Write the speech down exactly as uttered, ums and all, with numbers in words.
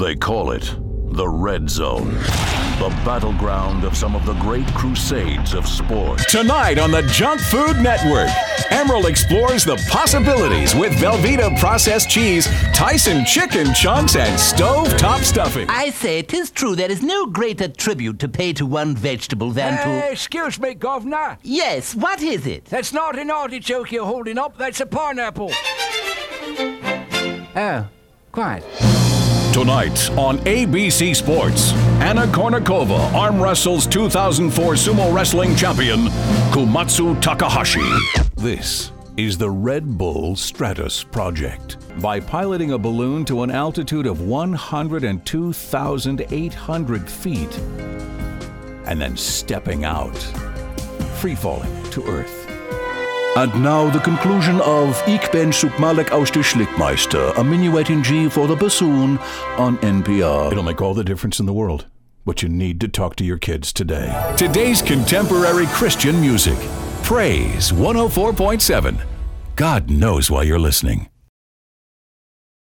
They call it the Red Zone, the battleground of some of the great crusades of sport. Tonight on the Junk Food Network, Emerald explores the possibilities with Velveeta processed cheese, Tyson chicken chunks, and stove-top stuffing. I say, 'tis true there is no greater tribute to pay to one vegetable than Uh, to... excuse me, Governor. Yes, what is it? That's not an artichoke you're holding up, that's a pineapple. Oh, quiet. Tonight on A B C Sports, Anna Kournikova arm wrestles two thousand four sumo wrestling champion Komatsu Takahashi. This is the Red Bull Stratus Project. By piloting a balloon to an altitude of one hundred two thousand eight hundred feet and then stepping out, free-falling to Earth. And now the conclusion of Ich bin Sukmalek aus der Schlickmeister, a minuetting G for the bassoon on N P R. It'll make all the difference in the world, but you need to talk to your kids today. Today's contemporary Christian music. Praise one oh four point seven. God knows why you're listening.